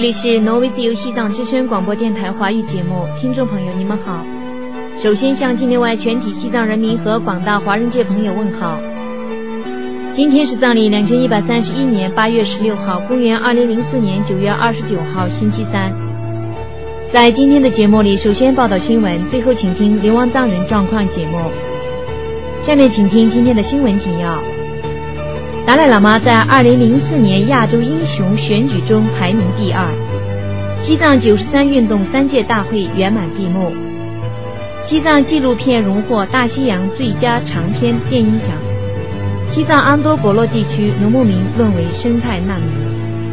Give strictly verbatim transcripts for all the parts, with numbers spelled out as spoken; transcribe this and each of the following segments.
里是挪威自由西藏之声广播电台华语节目，听众朋友你们好。首先向境内外全体西藏人民和广大华人界朋友问好。今天是藏历两千一百三十一年八月十六号，公元二零零四年九月二十九号，星期三。在今天的节目里，首先报道新闻，最后请听流亡藏人状况节目。下面请听今天的新闻提要。达赖喇嘛在二零零四年亚洲英雄选举中排名第二。西藏九十三运动三届大会圆满闭幕。西藏纪录片荣获大西洋最佳长篇电影奖。西藏安多果洛地区农牧民沦为生态难民。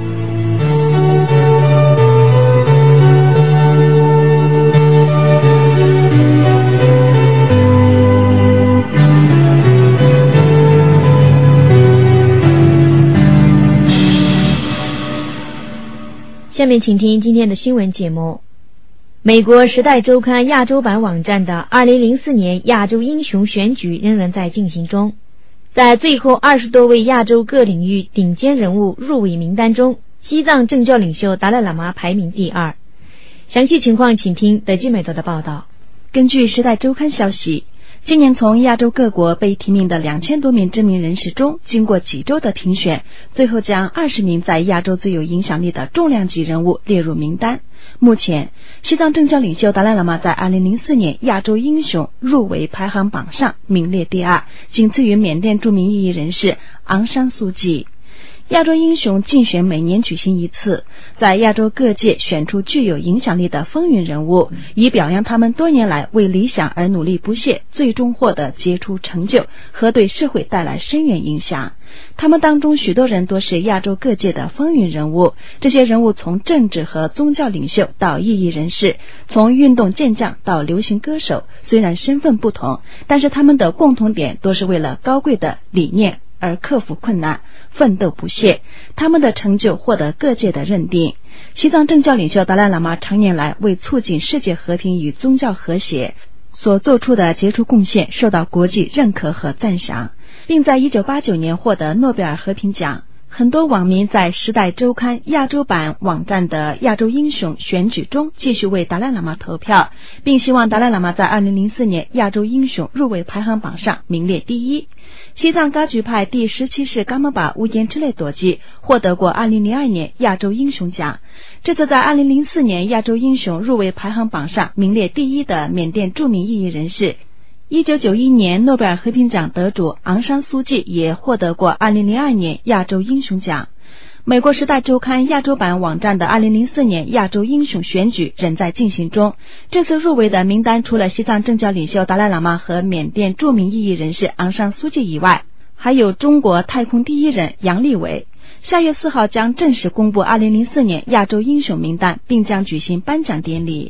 下面请听今天的新闻节目。美国时代周刊亚洲版网站的二零零四年亚洲英雄选举仍然在进行中，在最后二十多位亚洲各领域顶尖人物入围名单中，西藏政教领袖达赖喇嘛排名第二。详细情况请听德基美德的报道。 根据时代周刊消息，今年从亚洲各国被提名的两千多名知名人士中，经过几周的评选，最后将二十名在亚洲最有影响力的重量级人物列入名单。目前，西藏政教领袖达赖喇嘛在二零零四年亚洲英雄入围排行榜上名列第二，仅次于缅甸著名异议人士昂山素季。亚洲英雄竞选每年举行一次，在亚洲各界选出具有影响力的风云人物，以表扬他们多年来为理想而努力不懈，最终获得杰出成就和对社会带来深远影响。他们当中许多人都是亚洲各界的风云人物，这些人物从政治和宗教领袖到异议人士，从运动健将到流行歌手，虽然身份不同，但是他们的共同点都是为了高贵的理念而克服困难，奋斗不懈，他们的成就获得各界的认定。西藏政教领袖达赖喇嘛常年来为促进世界和平与宗教和谐所做出的杰出贡献受到国际认可和赞赏，并在一九八九年获得诺贝尔和平奖。很多网民在时代周刊亚洲版网站的亚洲英雄选举中继续为达赖喇嘛投票，并希望达赖喇嘛在二零零四年亚洲英雄入围排行榜上名列第一。西藏噶举派第十七世噶玛巴乌颜支累朵吉获得过二零零二年亚洲英雄奖。这次在二零零四年亚洲英雄入围排行榜上名列第一的缅甸著名异议人士，一九九一年诺贝尔和平奖得主昂山素季也获得过二零零二年亚洲英雄奖。美国时代周刊亚洲版网站的二零零四年亚洲英雄选举仍在进行中，这次入围的名单除了西藏政教领袖达赖喇嘛和缅甸著名异议人士昂山素季以外，还有中国太空第一人杨利伟。下月四号将正式公布二零零四年亚洲英雄名单，并将举行颁奖典礼。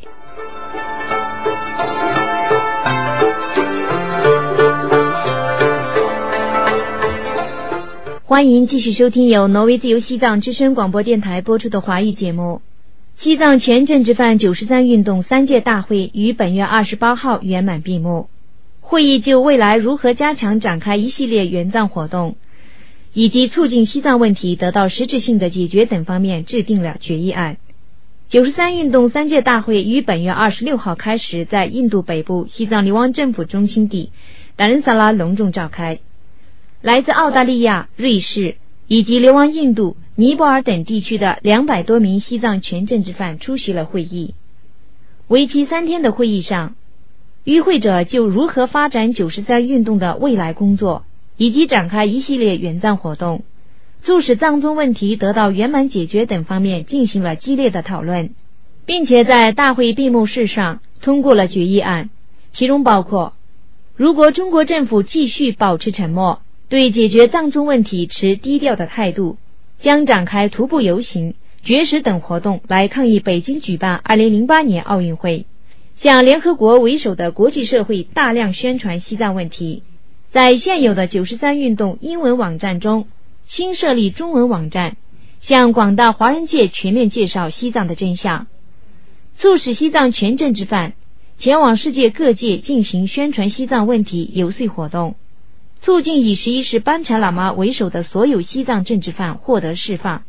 欢迎继续收听由挪威自由西藏之声广播电台播出的华语节目。西藏全政治犯九十三运动三届大会于本月二十八号圆满闭幕。会议就未来如何加强展开一系列援藏活动，以及促进西藏问题得到实质性的解决等方面制定了决议案。九十三运动三届大会于本月二十六号开始在印度北部西藏流亡政府中心地达仁萨拉隆重召开。来自澳大利亚、瑞士以及流亡印度、尼泊尔等地区的两百多名西藏全政治犯出席了会议。为期三天的会议上，与会者就如何发展九十三运动的未来工作，以及展开一系列援藏活动，促使藏宗问题得到圆满解决等方面进行了激烈的讨论，并且在大会闭幕式上通过了决议案，其中包括：如果中国政府继续保持沉默，对解决藏中问题持低调的态度，将展开徒步游行、绝食等活动来抗议北京举办二零零八年奥运会，向联合国为首的国际社会大量宣传西藏问题，在现有的九十三运动英文网站中新设立中文网站，向广大华人界全面介绍西藏的真相，促使西藏全政治犯前往世界各界进行宣传西藏问题游说活动，促进以十一世班禅喇嘛为首的所有西藏政治犯获得释放，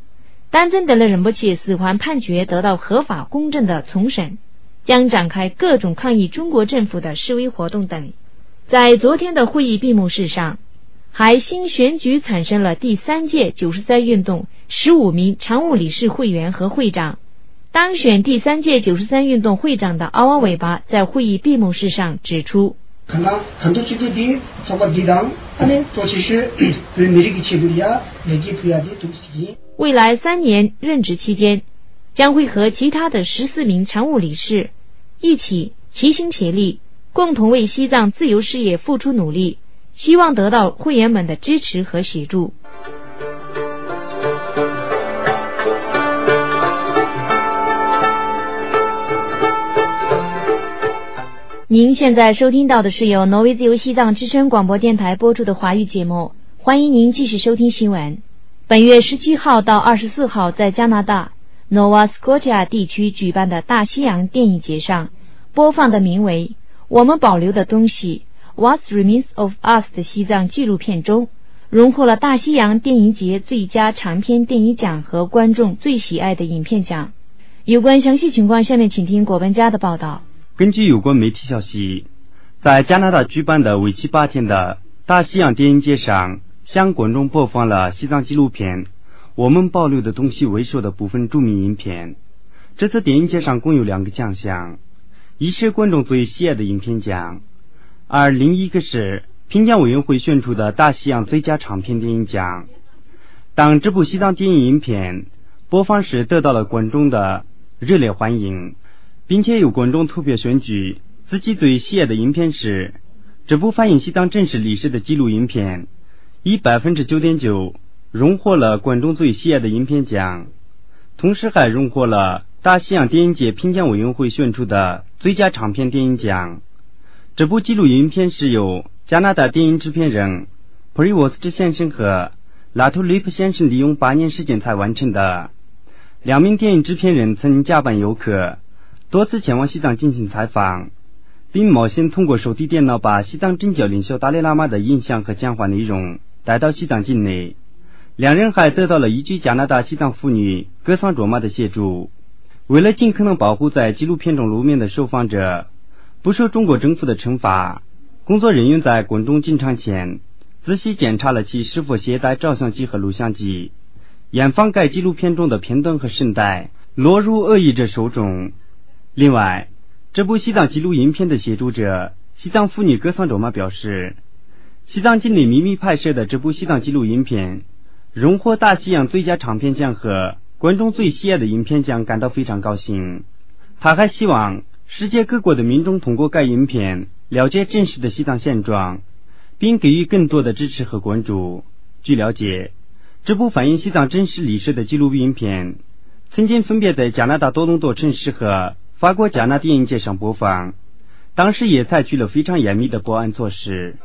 丹增德勒仁波切死缓判决得到合法公正的重审，将展开各种抗议中国政府的示威活动等。在昨天的会议闭幕式上，还新选举产生了第三届九十三运动十五名常务理事会员和会长。当选第三届九十三运动会长的阿瓦韦巴在会议闭幕式上指出，未来三年任职期间，将会和其他的十四名常务理事一起齐心协力，共同为西藏自由事业付出努力，希望得到会员们的支持和协助。您现在收听到的是由挪威自由西藏之声广播电台播出的华语节目，欢迎您继续收听新闻。本月十七号到二十四号在加拿大 Nova Scotia 地区举办的大西洋电影节上播放的名为《我们保留的东西 What Remains of Us》的西藏纪录片中，荣获了大西洋电影节最佳长篇电影奖和观众最喜爱的影片奖。有关详细情况，下面请听果文家的报道。 根据有关媒体消息，在加拿大举办的为期八天的大西洋电影节上，向观众播放了西藏纪录片《我们保留的东西》为首的部分著名影片。这次电影节上共有两个奖项，一是观众最喜爱的影片奖，而另一个是评奖委员会选出的大西洋最佳长篇电影奖。当这部西藏电影影片播放时，得到了观众的热烈欢迎，并且有观众投票选举自己最喜爱的影片时，这部反映西藏真实历史的纪录影片以 百分之九点九 荣获了观众最喜爱的影片奖，同时还荣获了大西洋电影节评奖委员会选出的最佳长篇电影奖。这部纪录影片是由加拿大电影制片人 Prevost 先生和 Latulip 先生利用八年时间才完成的。两名电影制片人曾假扮游客，多次前往西藏进行采访，并冒险通过手提电脑把西藏真教领袖达赖喇嘛的影像和讲话内容带到西藏境内。两人还得到了依据加拿大西藏妇女格桑卓玛的协助，为了尽可能保护在纪录片中露面的受访者不受中国政府的惩罚，工作人员在观众进场前仔细检查了其是否携带照相机和录像机，严防该纪录片中的片段和声带落入恶意者手中。另外，这部西藏纪录影片的协助者西藏妇女格桑卓玛表示，西藏境内秘密拍摄的这部西藏纪录影片荣获大西洋最佳长片奖和观众最喜爱的影片奖感到非常高兴。他还希望世界各国的民众通过该影片了解真实的西藏现状，并给予更多的支持和关注。据了解，这部反映西藏真实历史的纪录影片曾经分别在加拿大多伦多城市和法国加纳电影节上播放，当时也采取了非常严密的保安措施。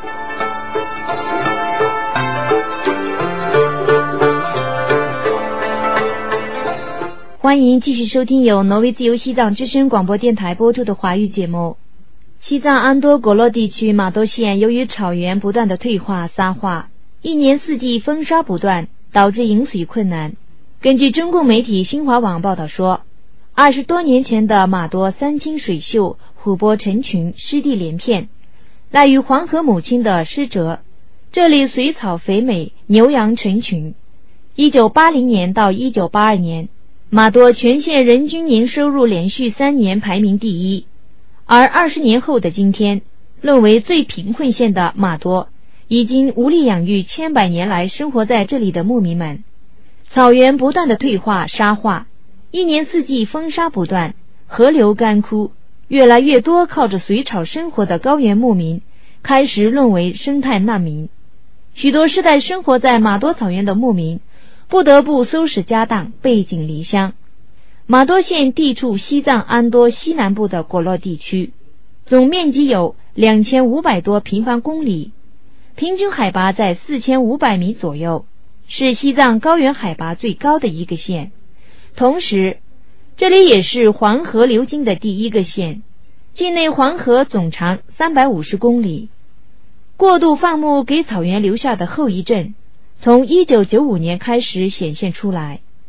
欢迎继续收听由挪威自由西藏之声广播电台播出的华语节目。西藏安多果洛地区玛多县由于草原不断的退化沙化，一年四季风沙不断，导致饮水困难。根据中共媒体新华网报道说，二十多年前的玛多山清水秀，湖泊成群，湿地连片，赖于黄河母亲的施舍，这里水草肥美，牛羊成群。一九八零年到一九八二年，玛多全县人均年收入连续三年排名第一，而二十年后的今天，沦为最贫困县的玛多已经无力养育千百年来生活在这里的牧民们。草原不断的退化沙化，一年四季风沙不断，河流干枯，越来越多靠着水草生活的高原牧民开始沦为生态难民。许多世代生活在玛多草原的牧民不得不收拾家当，背井离乡。玛多县地处西藏安多西南部的果洛地区，总面积有两千五百多平方公里，平均海拔在四千五百米左右，是西藏高原海拔最高的一个县。同时，这里也是黄河流经的第一个县，境内黄河总长三百五十公里。过度放牧给草原留下的后遗症从一九九五年开始显现出来。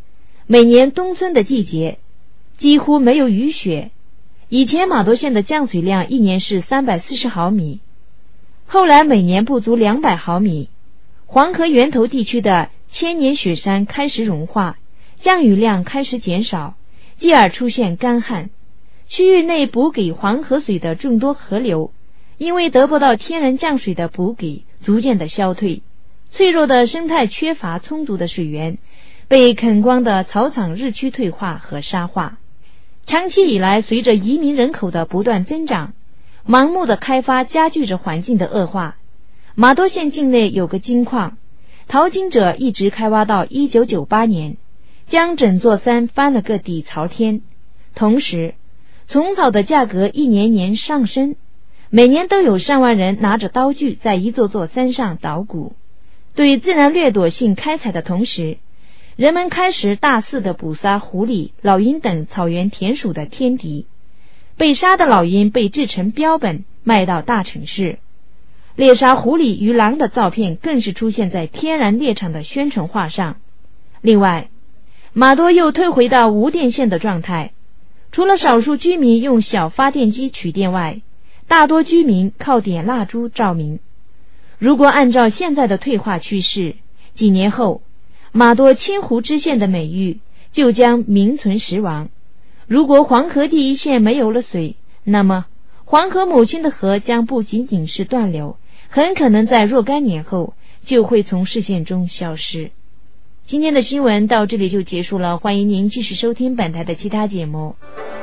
每年冬春的季节几乎没有雨雪。以前马多县的降水量一年是三百四十毫米，后来每年不足两百毫米。黄河源头地区的千年雪山开始融化，降雨量开始减少，继而出现干旱。区域内补给黄河水的众多河流，因为得不到天然降水的补给，逐渐的消退。脆弱的生态缺乏充足的水源，被垦光的草场日趋退化和沙化。长期以来，随着移民人口的不断增长，盲目的开发加剧着环境的恶化。马多县境内有个金矿，淘金者一直开挖到一九九八年，将整座山翻了个底朝天。同时，虫草的价格一年年上升，每年都有上万人拿着刀具在一座座山上捣鼓。对自然掠夺性开采的同时，人们开始大肆的捕杀狐狸、老鹰等草原田鼠的天敌。被杀的老鹰被制成标本卖到大城市，猎杀狐狸与狼的照片更是出现在天然猎场的宣传画上。另外，马多又退回到无电线的状态，除了少数居民用小发电机取电外，大多居民靠点蜡烛照明。如果按照现在的退化趋势，几年后马多千湖支线的美誉就将名存实亡。如果黄河第一线没有了水，那么黄河母亲的河将不仅仅是断流，很可能在若干年后就会从视线中消失。今天的新闻到这里就结束了，欢迎您继续收听本台的其他节目。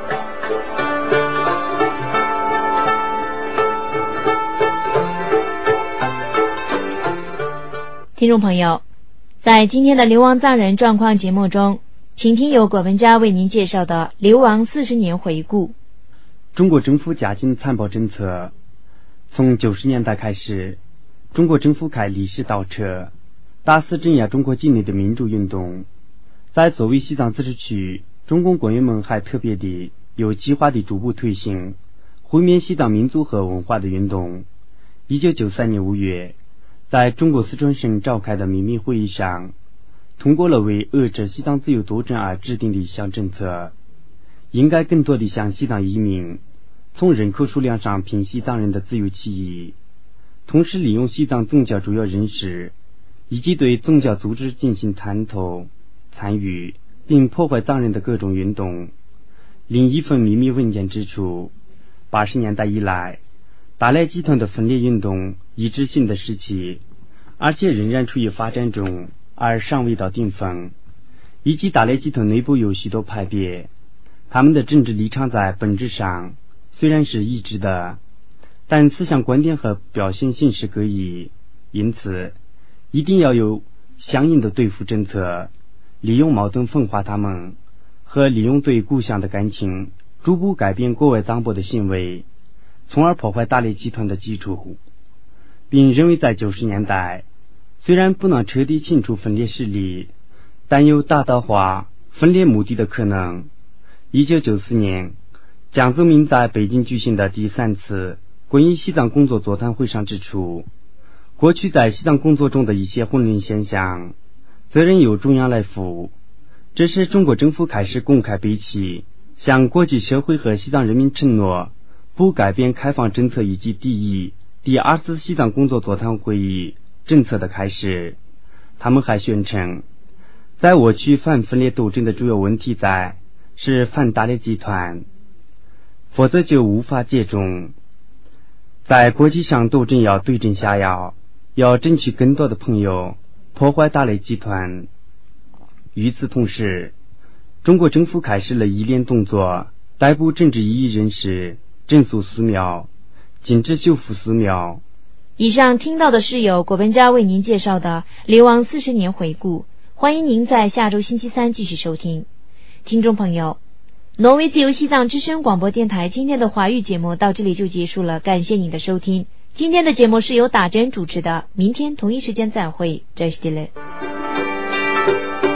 听众朋友，在今天的流亡藏人状况节目中，请听由果文佳为您介绍的流亡四十年回顾。 中国政府加紧残暴政策。从九十年代开始，中国政府开历史倒车，大肆镇压中国境内的民主运动。在作为西藏自治区，中共官员们还特别地有计划地逐步推行毁灭西藏民族和文化的运动。一九九三年五月，在中国四川省召开的秘密会议上，通过了为遏制西藏自由斗争而制定的一项政策，应该更多地向西藏移民，从人口数量上平西藏人的自由起义，同时利用西藏宗教主要人士以及对宗教组织进行探头、参与并破坏藏人的各种运动。另一份秘密文件指出，八十年代以来，达赖集团的分裂运动一直新的时期，而且仍然处于发展中，而尚未到顶峰。以及达赖集团内部有许多派别，他们的政治立场在本质上虽然是一致的，但思想观点和表现形式各异，因此一定要有相应的对付政策，利用矛盾分化他们，和利用对故乡的感情逐步改变国外藏博的行为，从而破坏达赖集团的基础。并认为在九十年代，虽然不能彻底清除分裂势力，但有大道化分裂目的的可能。一九九四年，江泽民在北京举行的第三次关于西藏工作座谈会上指出，过去在西藏工作中的一些混乱现象，责任由中央来负。这时中国政府开始公开背弃，向国际社会和西藏人民承诺不改变开放政策以及第一、第二次西藏工作座谈会议政策的开始。他们还宣称，在我区反分裂斗争的主要问题在是反达赖集团，否则就无法接种。在国际上斗争要对症下药，要争取更多的朋友，破坏达赖集团。与此同时，中国政府开始了一连动作，逮捕政治异议人士，整肃寺庙，禁止修复寺庙。 以上听到的是由果文佳为您介绍的流亡四十年回顾，欢迎您在下周星期三继续收听。听众朋友，挪威自由西藏之声广播电台今天的华语节目到这里就结束了，感谢您的收听。今天的节目是由打针主持的，明天同一时间再会，再见了。